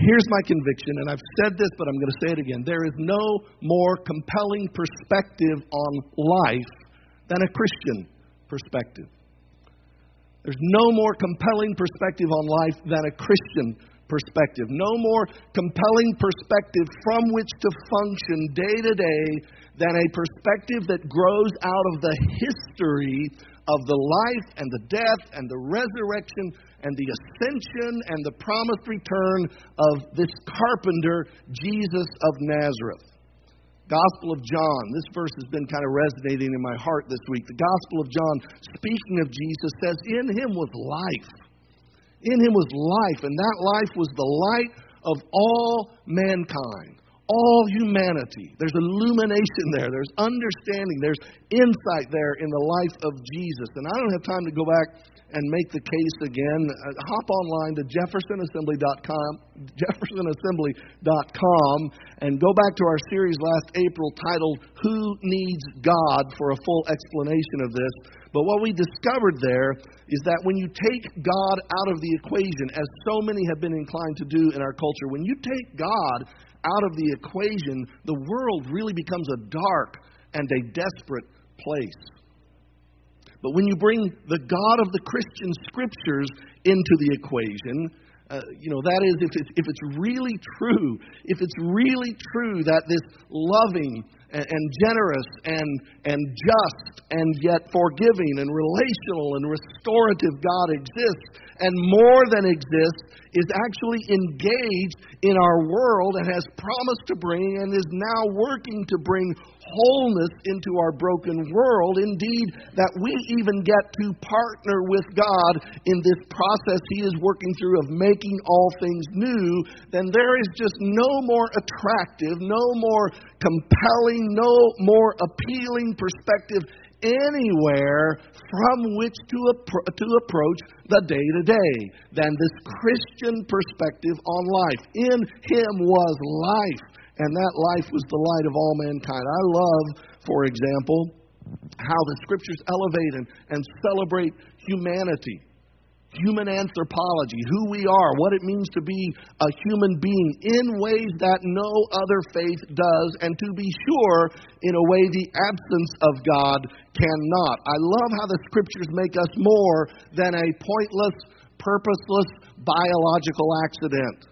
Here's my conviction, and I've said this, but I'm going to say it again. There is no more compelling perspective on life than a Christian perspective. There's no more compelling perspective on life than a Christian perspective. No more compelling perspective from which to function day to day than a perspective that grows out of the history of the life and the death and the resurrection and the ascension and the promised return of this carpenter, Jesus of Nazareth. Gospel of John. This verse has been kind of resonating in my heart this week. The Gospel of John, speaking of Jesus, says, "In him was life. In him was life, and that life was the light of all mankind." All humanity. There's illumination there. There's understanding. There's insight there in the life of Jesus. And I don't have time to go back and make the case again. Hop online to jeffersonassembly.com and go back to our series last April titled, "Who Needs God?" for a full explanation of this. But what we discovered there is that when you take God out of the equation, as so many have been inclined to do in our culture, when you take God out of the equation, the world really becomes a dark and a desperate place. But when you bring the God of the Christian Scriptures into the equation, that is, if it's really true, that this loving and generous and just and yet forgiving and relational and restorative God exists, and more than exists, is actually engaged in our world and has promised to bring and is now working to bring wholeness into our broken world. Indeed, that we even get to partner with God in this process He is working through of making all things new, then there is just no more attractive, no more compelling, no more appealing perspective anywhere from which to approach the day-to-day than this Christian perspective on life. In Him was life, and that life was the light of all mankind. I love, for example, how the Scriptures elevate and celebrate humanity. Human anthropology, who we are, what it means to be a human being in ways that no other faith does, and to be sure, in a way the absence of God cannot. I love how the Scriptures make us more than a pointless, purposeless biological accident.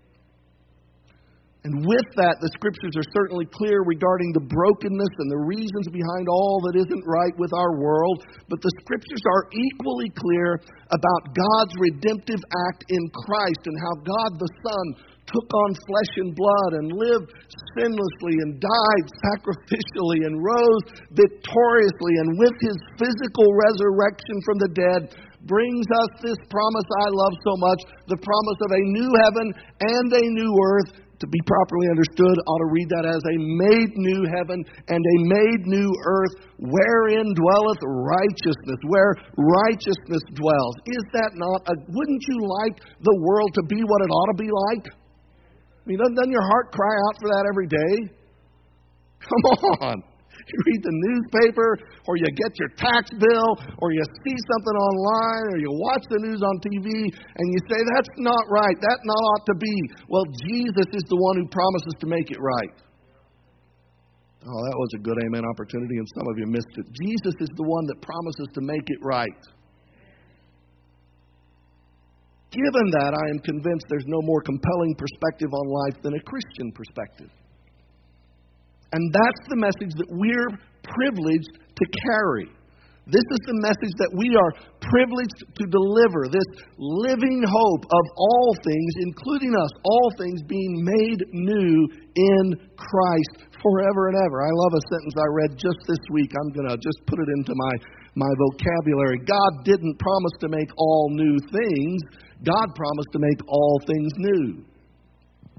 And with that, the Scriptures are certainly clear regarding the brokenness and the reasons behind all that isn't right with our world. But the Scriptures are equally clear about God's redemptive act in Christ and how God the Son took on flesh and blood and lived sinlessly and died sacrificially and rose victoriously, and with His physical resurrection from the dead brings us this promise I love so much, the promise of a new heaven and a new earth. To be properly understood, ought to read that as a made new heaven and a made new earth wherein dwelleth righteousness, where righteousness dwells. Is that not wouldn't you like the world to be what it ought to be like? I mean, doesn't your heart cry out for that every day? Come on. You read the newspaper, or you get your tax bill, or you see something online, or you watch the news on TV, and you say, that's not right, that not ought to be. Well, Jesus is the one who promises to make it right. Oh, that was a good amen opportunity, and some of you missed it. Jesus is the one that promises to make it right. Given that, I am convinced there's no more compelling perspective on life than a Christian perspective. And that's the message that we're privileged to carry. This is the message that we are privileged to deliver, this living hope of all things, including us, all things being made new in Christ forever and ever. I love a sentence I read just this week. I'm going to just put it into my vocabulary. God didn't promise to make all new things. God promised to make all things new.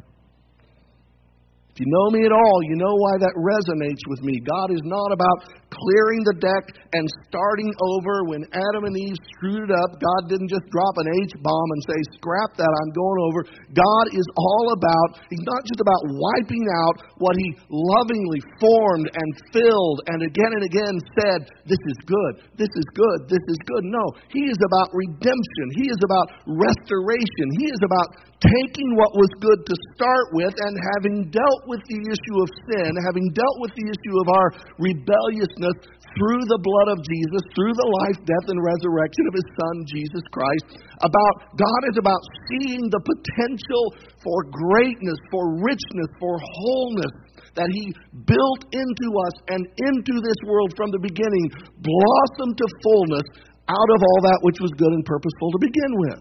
If you know me at all, you know why that resonates with me. God is not about clearing the deck and starting over. When Adam and Eve screwed it up, God didn't just drop an H-bomb and say, scrap that, I'm going over. God is all about, He's not just about wiping out what He lovingly formed and filled and again said, this is good, this is good, this is good. No, He is about redemption. He is about restoration. He is about taking what was good to start with and having dealt with the issue of sin, having dealt with the issue of our rebelliousness through the blood of Jesus, through the life, death, and resurrection of His Son, Jesus Christ. God is about seeing the potential for greatness, for richness, for wholeness that He built into us and into this world from the beginning, blossom to fullness out of all that which was good and purposeful to begin with.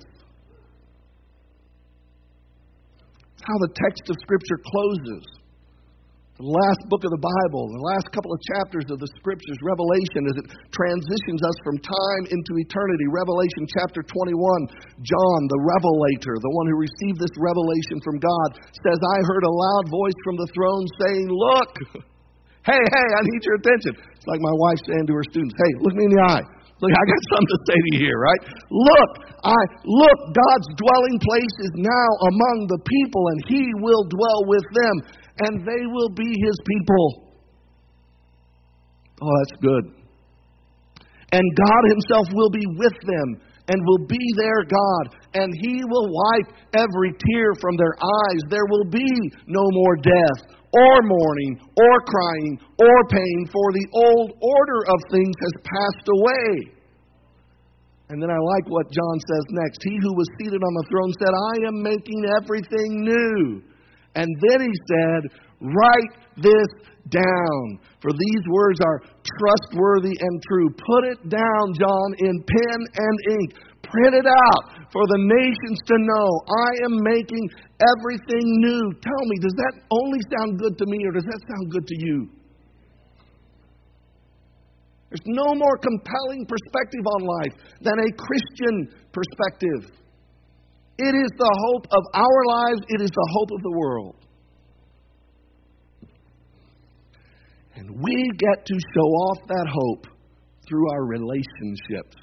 That's how the text of Scripture closes. The last book of the Bible, the last couple of chapters of the Scriptures, Revelation, as it transitions us from time into eternity. Revelation chapter 21, John, the revelator, the one who received this revelation from God, says, I heard a loud voice from the throne saying, look, hey, I need your attention. It's like my wife saying to her students, hey, look me in the eye. Look, I got something to say to you here, right? Look, God's dwelling place is now among the people, and He will dwell with them, and they will be His people. Oh, that's good. And God Himself will be with them, and will be their God, and He will wipe every tear from their eyes. There will be no more death, or mourning, or crying, or pain, for the old order of things has passed away. And then I like what John says next. He who was seated on the throne said, I am making everything new. And then He said, write this down, for these words are trustworthy and true. Put it down, John, in pen and ink. Print it out for the nations to know. I am making everything new. Tell me, does that only sound good to me, or does that sound good to you? There's no more compelling perspective on life than a Christian perspective. It is the hope of our lives. It is the hope of the world. And we get to show off that hope through our relationships.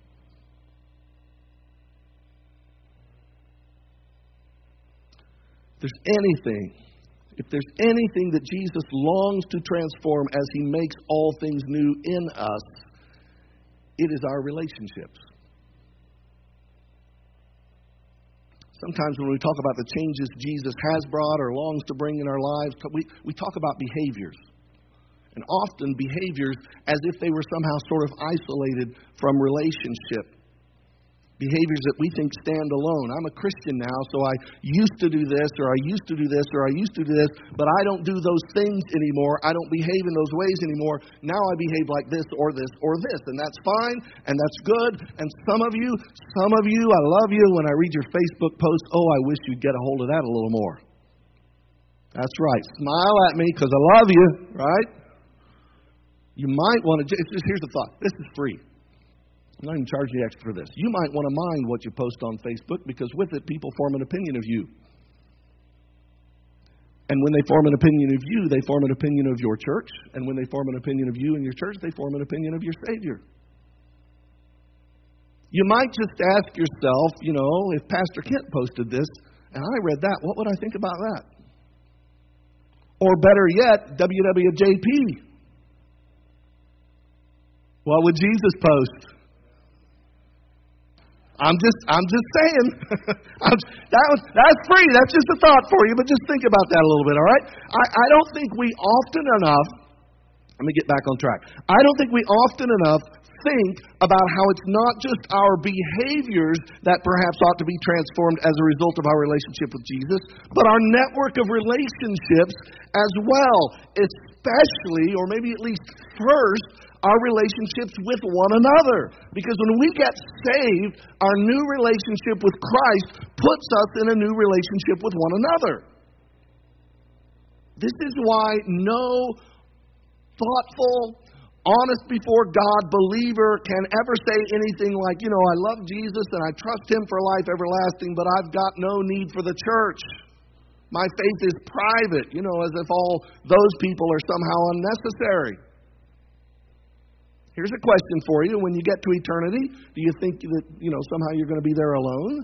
If there's anything that Jesus longs to transform as He makes all things new in us, it is our relationships. Sometimes when we talk about the changes Jesus has brought or longs to bring in our lives, we talk about behaviors. And often behaviors as if they were somehow sort of isolated from relationship. Behaviors that we think stand alone. I'm a Christian now, so I used to do this, or I used to do this, or I used to do this, but I don't do those things anymore. I don't behave in those ways anymore. Now I behave like this, or this, or this. And that's fine, and that's good. And some of you, I love you. When I read your Facebook post, oh, I wish you'd get a hold of that a little more. That's right. Smile at me, because I love you, right? You might want to, here's the thought. This is free. I'm not even charging you extra for this. You might want to mind what you post on Facebook, because with it, people form an opinion of you. And when they form an opinion of you, they form an opinion of your church. And when they form an opinion of you and your church, they form an opinion of your Savior. You might just ask yourself, if Pastor Kent posted this, and I read that, what would I think about that? Or better yet, WWJP. What would Jesus post? I'm just saying. That's free. That's just a thought for you, but just think about that a little bit, all right? I don't think we often enough, let me get back on track. I don't think we often enough think about how it's not just our behaviors that perhaps ought to be transformed as a result of our relationship with Jesus, but our network of relationships as well, especially, or maybe at least first, our relationships with one another. Because when we get saved, our new relationship with Christ puts us in a new relationship with one another. This is why no thoughtful, honest before God believer can ever say anything like, I love Jesus and I trust Him for life everlasting, but I've got no need for the church. My faith is private, as if all those people are somehow unnecessary. Here's a question for you. When you get to eternity, do you think that, somehow you're going to be there alone?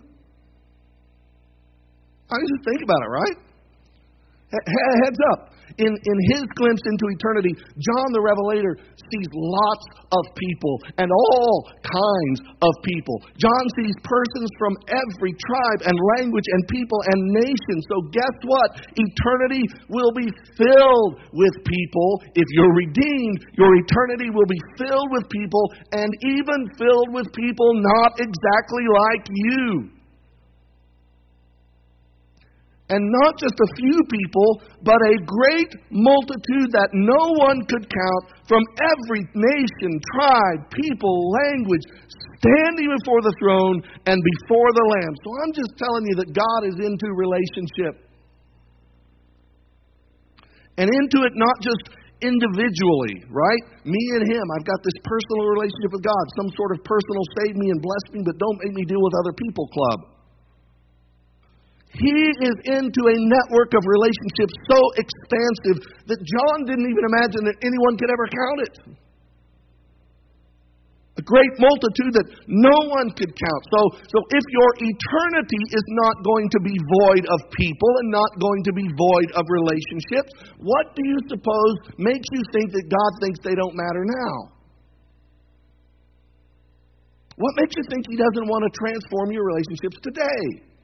I mean, just think about it, right? Heads up. In his glimpse into eternity, John the Revelator sees lots of people and all kinds of people. John sees persons from every tribe and language and people and nation. So guess what? Eternity will be filled with people. If you're redeemed, your eternity will be filled with people, and even filled with people not exactly like you. And not just a few people, but a great multitude that no one could count, from every nation, tribe, people, language, standing before the throne and before the Lamb. So I'm just telling you that God is into relationship. And into it not just individually, right? Me and Him. I've got this personal relationship with God. Some sort of personal save me and bless me, but don't make me deal with other people club. He is into a network of relationships so expansive that John didn't even imagine that anyone could ever count it. A great multitude that no one could count. So if your eternity is not going to be void of people and not going to be void of relationships, what do you suppose makes you think that God thinks they don't matter now? What makes you think He doesn't want to transform your relationships today?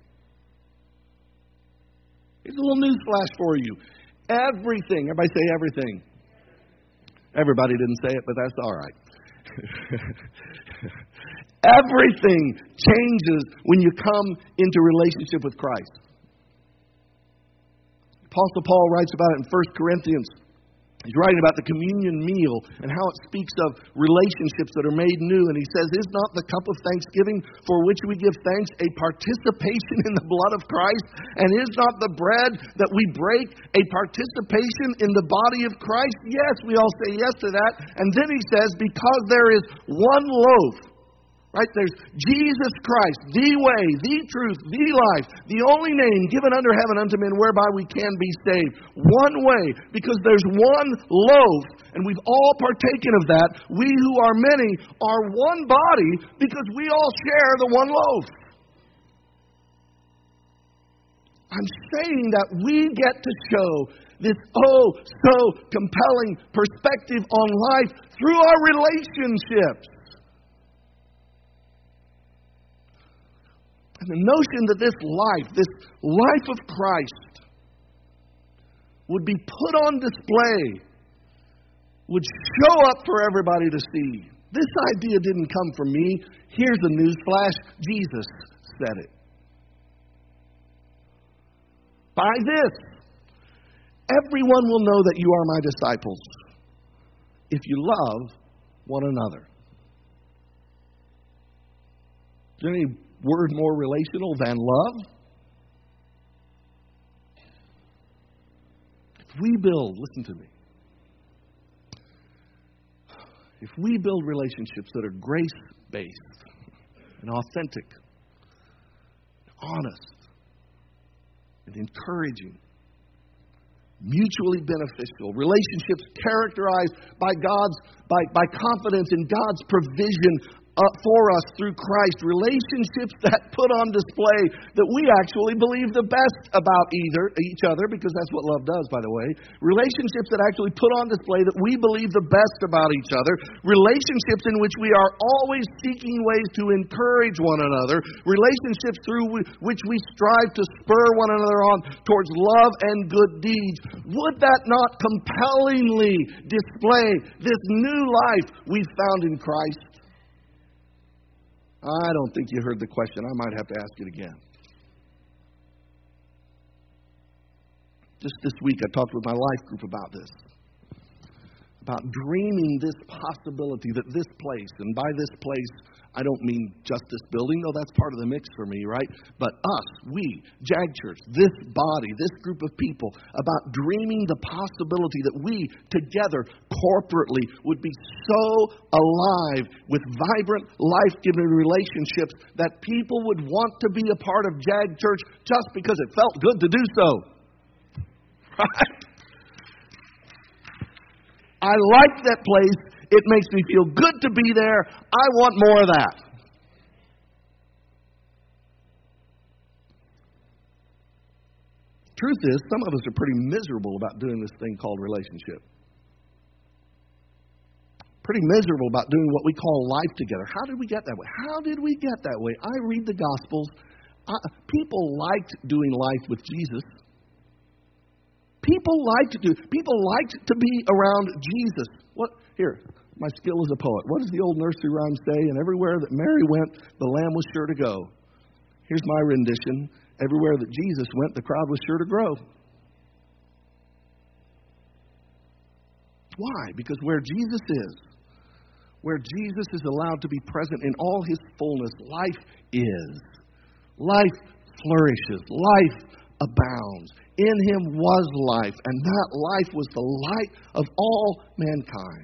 Here's a little news flash for you. Everything, everybody say everything. Everybody didn't say it, but that's all right. Everything changes when you come into relationship with Christ. Apostle Paul writes about it in 1 Corinthians. He's writing about the communion meal and how it speaks of relationships that are made new. And he says, "Is not the cup of thanksgiving for which we give thanks a participation in the blood of Christ? And is not the bread that we break a participation in the body of Christ?" Yes, we all say yes to that. And then he says, "Because there is one loaf." Right? There's Jesus Christ, the way, the truth, the life, the only name given under heaven unto men whereby we can be saved. One way, because there's one loaf, and we've all partaken of that. We who are many are one body because we all share the one loaf. I'm saying that we get to show this so compelling perspective on life through our relationships. And the notion that this life of Christ, would be put on display, would show up for everybody to see. This idea didn't come from me. Here's the news flash. Jesus said it. By this, everyone will know that you are my disciples if you love one another. Is there any word more relational than love? If we build, listen to me, if we build relationships that are grace-based and authentic, honest, and encouraging, mutually beneficial, relationships characterized by confidence in God's provision for us through Christ, relationships that put on display that we actually believe the best about each other, because that's what love does, by the way. Relationships that actually put on display that we believe the best about each other. Relationships in which we are always seeking ways to encourage one another. Relationships through which we strive to spur one another on towards love and good deeds. Would that not compellingly display this new life we've found in Christ? I don't think you heard the question. I might have to ask it again. Just this week, I talked with my life group about this. About dreaming this possibility that this place, and by this place, I don't mean just this building, though that's part of the mix for me, right? But us, we, Jag Church, this body, this group of people, about dreaming the possibility that we together, corporately, would be so alive with vibrant, life-giving relationships that people would want to be a part of Jag Church just because it felt good to do so. Right? I like that place It makes me feel good to be there. I want more of that. Truth is, some of us are pretty miserable about doing this thing called relationship. Pretty miserable about doing what we call life together. How did we get that way? How did we get that way? I read the Gospels. People liked doing life with Jesus. People liked to be around Jesus. What? Here, my skill as a poet. What does the old nursery rhyme say? And everywhere that Mary went, the lamb was sure to go. Here's my rendition. Everywhere that Jesus went, the crowd was sure to grow. Why? Because where Jesus is allowed to be present in all His fullness, life is. Life flourishes. Life abounds. In Him was life, and that life was the light of all mankind.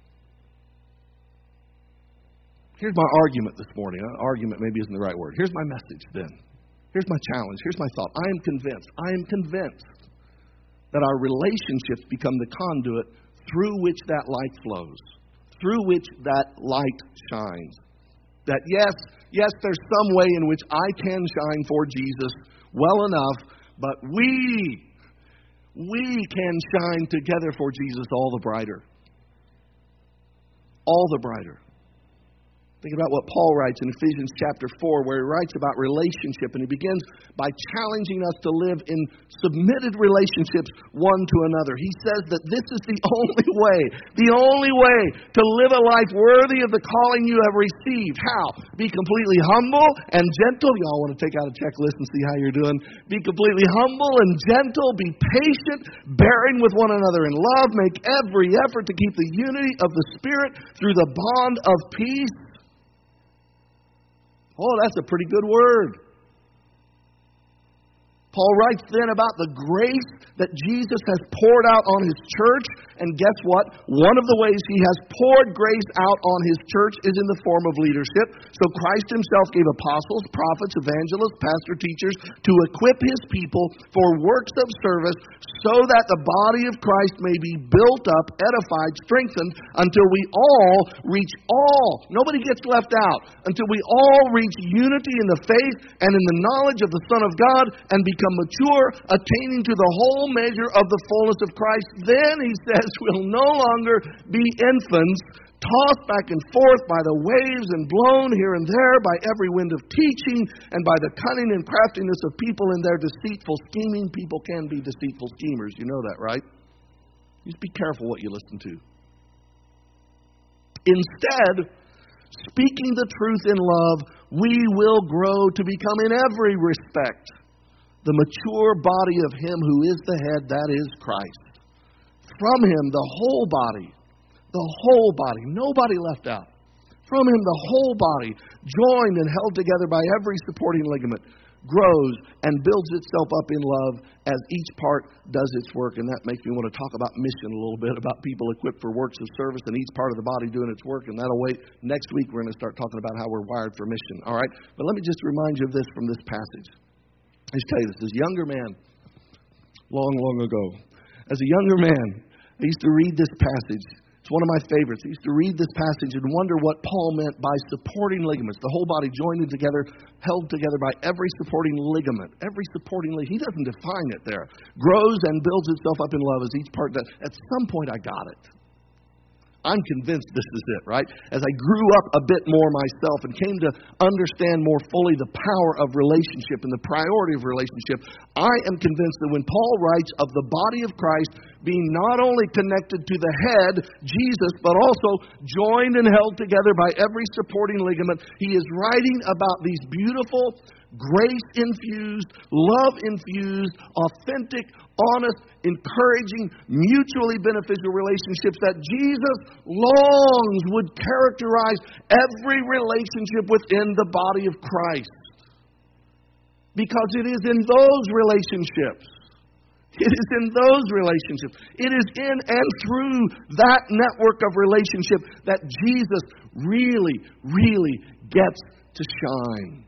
Here's my argument this morning. Argument maybe isn't the right word. Here's my message then. Here's my challenge. Here's my thought. I am convinced that our relationships become the conduit through which that light flows, through which that light shines. That yes, there's some way in which I can shine for Jesus well enough, but we can shine together for Jesus all the brighter. All the brighter. Think about what Paul writes in Ephesians chapter 4, where he writes about relationship, and he begins by challenging us to live in submitted relationships one to another. He says that this is the only way to live a life worthy of the calling you have received. How? Be completely humble and gentle. Y'all want to take out a checklist and see how you're doing? Be completely humble and gentle. Be patient, bearing with one another in love. Make every effort to keep the unity of the Spirit through the bond of peace. Oh, that's a pretty good word. Paul writes then about the grace that Jesus has poured out on His church. And guess what? One of the ways He has poured grace out on His church is in the form of leadership. So Christ Himself gave apostles, prophets, evangelists, pastor teachers to equip His people for works of service so that the body of Christ may be built up, edified, strengthened until we all reach all. Nobody gets left out. Until we all reach unity in the faith and in the knowledge of the Son of God and become mature, attaining to the whole measure of the fullness of Christ. Then, he says, we'll no longer be infants, tossed back and forth by the waves and blown here and there by every wind of teaching and by the cunning and craftiness of people in their deceitful scheming. People can be deceitful schemers. You know that, right? Just be careful what you listen to. Instead, speaking the truth in love, we will grow to become in every respect the mature body of Him who is the head, that is Christ. From Him, the whole body, nobody left out. From Him, the whole body, joined and held together by every supporting ligament, grows and builds itself up in love as each part does its work. And that makes me want to talk about mission a little bit, about people equipped for works of service and each part of the body doing its work. And that'll wait. Next week, we're going to start talking about how we're wired for mission. All right? But let me just remind you of this from this passage. I just tell you this younger man, long ago, as a younger man, I used to read this passage. It's one of my favorites. I used to read this passage and wonder what Paul meant by supporting ligaments. The whole body joined together, held together by every supporting ligament. Every supporting ligament. He doesn't define it there. Grows and builds itself up in love as each part does. At some point I got it. I'm convinced this is it, right? As I grew up a bit more myself and came to understand more fully the power of relationship and the priority of relationship, I am convinced that when Paul writes of the body of Christ being not only connected to the head, Jesus, but also joined and held together by every supporting ligament, he is writing about these beautiful, grace-infused, love-infused, authentic, honest, encouraging, mutually beneficial relationships that Jesus longs would characterize every relationship within the body of Christ. Because it is in those relationships, it is in and through that network of relationship that Jesus really gets to shine.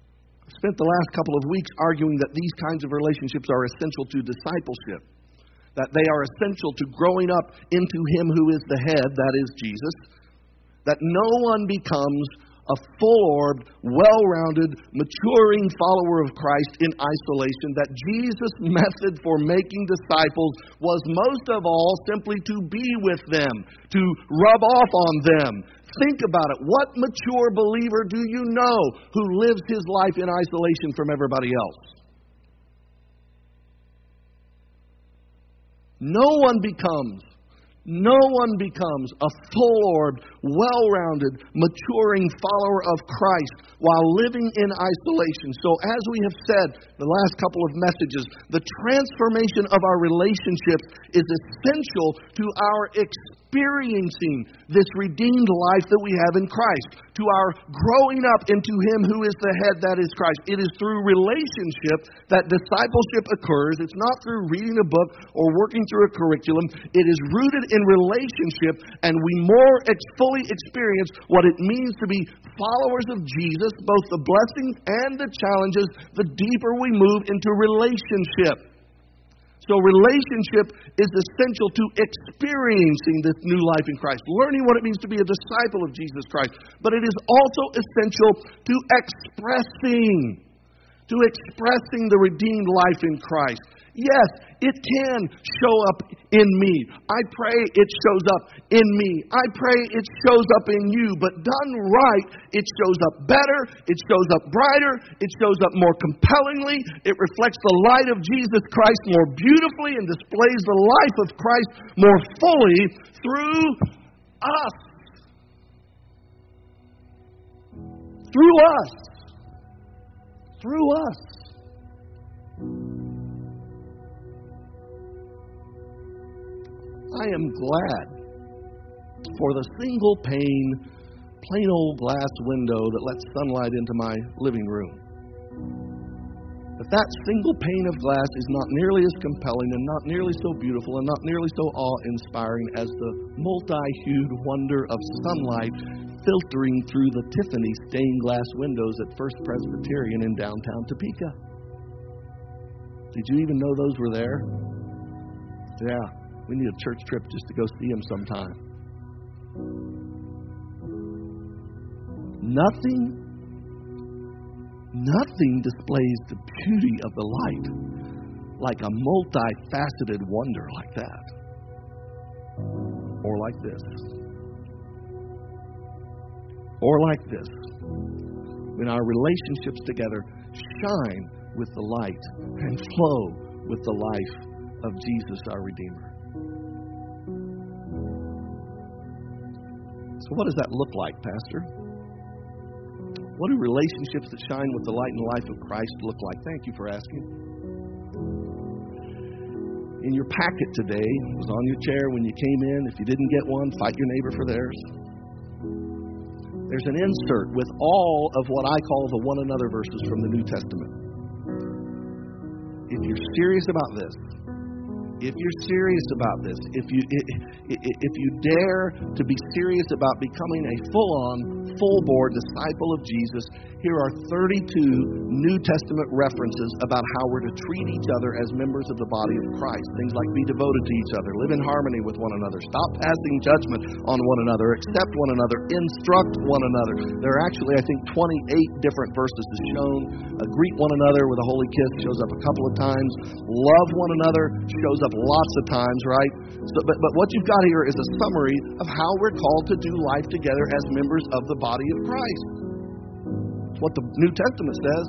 Spent the last couple of weeks arguing that these kinds of relationships are essential to discipleship. that they are essential to growing up into Him who is the head, that is Jesus, that no one becomes a full-orbed, well-rounded, maturing follower of Christ in isolation, that Jesus' method for making disciples was most of all simply to be with them, to rub off on them. Think about it. What mature believer do you know who lives his life in isolation from everybody else? No one becomes a full-orbed, well-rounded, maturing follower of Christ while living in isolation. So as we have said the last couple of messages, the transformation of our relationships is essential to our experiencing this redeemed life that we have in Christ, to our growing up into Him who is the head, that is Christ. It is through relationship that discipleship occurs. It's not through reading a book or working through a curriculum. It is rooted in relationship, and we more fully experience what it means to be followers of Jesus, both the blessings and the challenges, the deeper we move into relationship. So relationship is essential to experiencing this new life in Christ, learning what it means to be a disciple of Jesus Christ. But it is also essential to expressing the redeemed life in Christ. Yes, it can show up in me. I pray it shows up in me. I pray it shows up in you. But done right, it shows up better. It shows up brighter. It shows up more compellingly. It reflects the light of Jesus Christ more beautifully and displays the life of Christ more fully through us. Through us. Through us. I am glad for the single pane, plain old glass window that lets sunlight into my living room. But that single pane of glass is not nearly as compelling and not nearly so beautiful and not nearly so awe-inspiring as the multi-hued wonder of sunlight filtering through the Tiffany stained glass windows at First Presbyterian in downtown Topeka. Did you even know those were there? Yeah. We need a church trip just to go see them sometime. Nothing displays the beauty of the light like a multifaceted wonder like that. Or like this. Or like this. When our relationships together shine with the light and flow with the life of Jesus our Redeemer. So what does that look like, Pastor? What do relationships that shine with the light and life of Christ look like? Thank you for asking. In your packet today, it was on your chair when you came in. If you didn't get one, fight your neighbor for theirs. There's an insert with all of what I call the one another verses from the New Testament. If you're serious about this, if you dare to be serious about becoming a full-on, full-bore disciple of Jesus, here are 32 New Testament references about how we're to treat each other as members of the body of Christ. Things like be devoted to each other, live in harmony with one another, stop passing judgment on one another, accept one another, instruct one another. There are actually, I think, 28 different verses shown. Greet one another with a holy kiss shows up a couple of times. Love one another shows up lots of times, right? So, but what you've got here is a summary of how we're called to do life together as members of the body of Christ. It's what the New Testament says.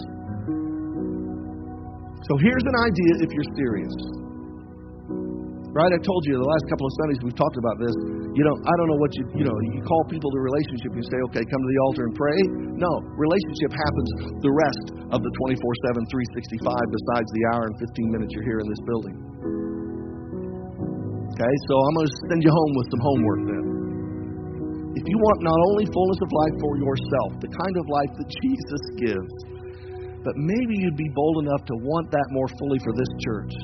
So here's an idea if you're serious. Right? I told you the last couple of Sundays we've talked about this. I don't know what you call people to relationship. You say, okay, come to the altar and pray. No, relationship happens the rest of the 24/7, 365 besides the hour and 15 minutes you're here in this building. Okay, so I'm going to send you home with some homework then. If you want not only fullness of life for yourself, the kind of life that Jesus gives, but maybe you'd be bold enough to want that more fully for this church.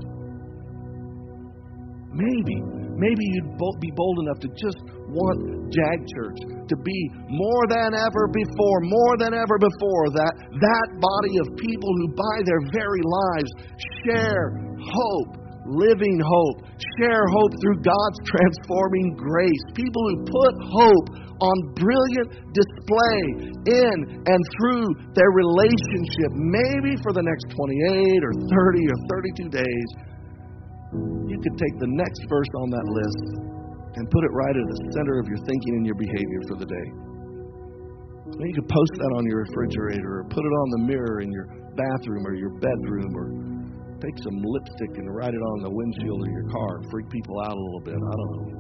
Maybe you'd be bold enough to just want JAG Church to be more than ever before, that body of people who by their very lives share hope, living hope. Share hope through God's transforming grace. People who put hope on brilliant display in and through their relationship, maybe for the next 28 or 30 or 32 days. You could take the next verse on that list and put it right at the center of your thinking and your behavior for the day. You could post that on your refrigerator or put it on the mirror in your bathroom or your bedroom, or take some lipstick and write it on the windshield of your car. Freak people out a little bit. I don't know.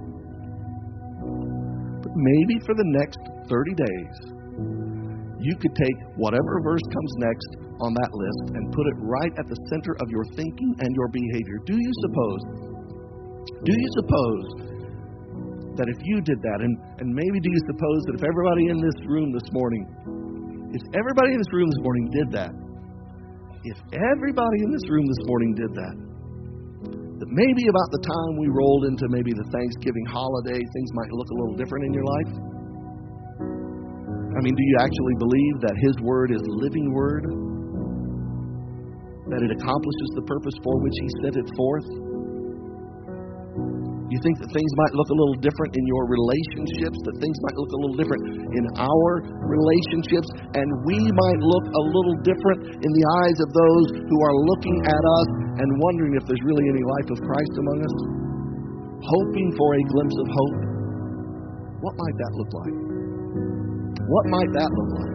But maybe for the next 30 days, you could take whatever verse comes next on that list and put it right at the center of your thinking and your behavior. Do you suppose that if you did that, and maybe do you suppose that if everybody in this room this morning did that, that maybe about the time we rolled into maybe the Thanksgiving holiday, things might look a little different in your life? I mean, do you actually believe that His Word is living Word? That it accomplishes the purpose for which He sent it forth? You think that things might look a little different in your relationships, that things might look a little different in our relationships, and we might look a little different in the eyes of those who are looking at us and wondering if there's really any life of Christ among us, hoping for a glimpse of hope. What might that look like? What might that look like?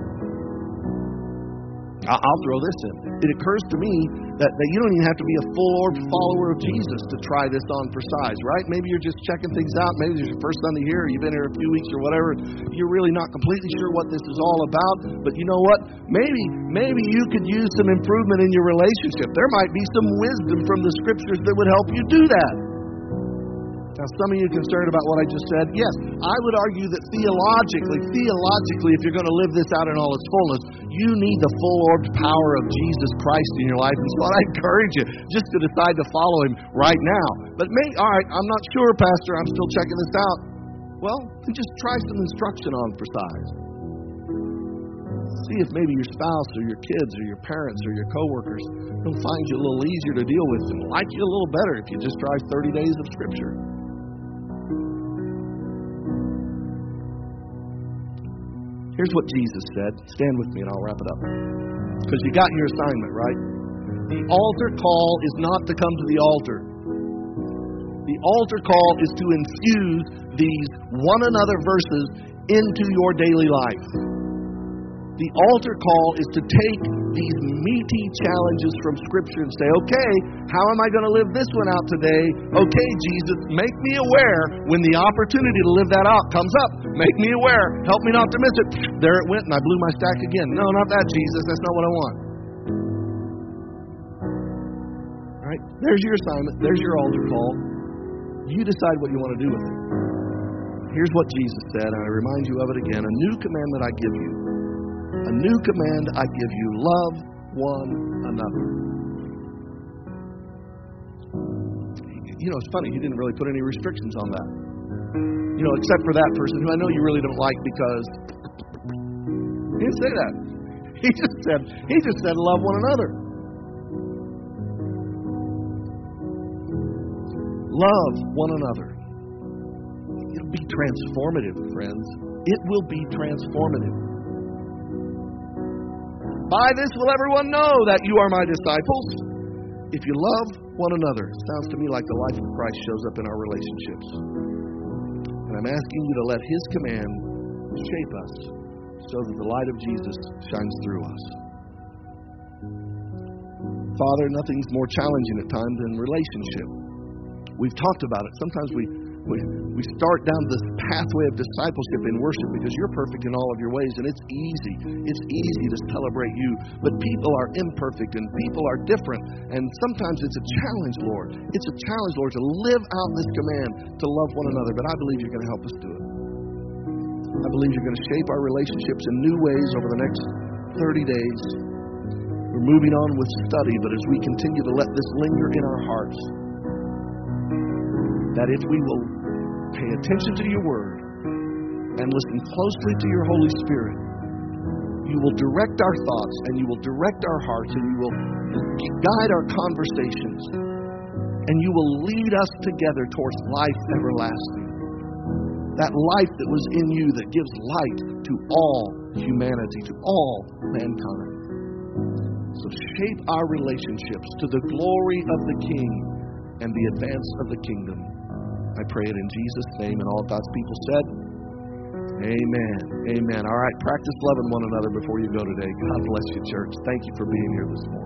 I'll throw this in. It occurs to me that you don't even have to be a full-orbed follower of Jesus to try this on for size, right? Maybe you're just checking things out. Maybe it's your first Sunday here, or you've been here a few weeks or whatever. You're really not completely sure what this is all about. But you know what? Maybe you could use some improvement in your relationship. There might be some wisdom from the Scriptures that would help you do that. Now, some of you are concerned about what I just said. Yes, I would argue that theologically, if you're going to live this out in all its fullness, you need the full-orbed power of Jesus Christ in your life. And so I encourage you just to decide to follow Him right now. But all right, I'm not sure, Pastor. I'm still checking this out. Well, then just try some instruction on for size. See if maybe your spouse or your kids or your parents or your coworkers will find you a little easier to deal with and like you a little better if you just try 30 days of Scripture. Here's what Jesus said. Stand with me and I'll wrap it up. Because you got your assignment, right? The altar call is not to come to the altar. The altar call is to infuse these one another verses into your daily life. The altar call is to take these meaty challenges from Scripture and say, okay, how am I going to live this one out today? Okay, Jesus, make me aware when the opportunity to live that out comes up. Make me aware. Help me not to miss it. There it went and I blew my stack again. No, not that, Jesus. That's not what I want. All right, there's your assignment. There's your altar call. You decide what you want to do with it. Here's what Jesus said, and I remind you of it again. A new commandment I give you. A new command I give you, love one another. You know, it's funny, He didn't really put any restrictions on that. You know, except for that person who I know you really don't like because He didn't say that. He just said love one another. Love one another. It'll be transformative, friends. It will be transformative. By this will everyone know that you are my disciples, if you love one another. Sounds to me like the life of Christ shows up in our relationships. And I'm asking you to let His command shape us so that the light of Jesus shines through us. Father, nothing's more challenging at times than relationship. We've talked about it. Sometimes we start down this pathway of discipleship in worship because you're perfect in all of your ways, and it's easy. It's easy to celebrate you. But people are imperfect and people are different. And sometimes it's a challenge, Lord. It's a challenge, Lord, to live out this command to love one another. But I believe you're going to help us do it. I believe you're going to shape our relationships in new ways over the next 30 days. We're moving on with study, but as we continue to let this linger in our hearts, that if we will pay attention to your word and listen closely to your Holy Spirit, you will direct our thoughts and you will direct our hearts and you will guide our conversations and you will lead us together towards life everlasting. That life that was in you that gives light to all humanity, to all mankind. So shape our relationships to the glory of the King and the advance of the kingdom. I pray it in Jesus' name, and all of God's people said, amen. Amen. All right, practice loving one another before you go today. God bless you, church. Thank you for being here this morning.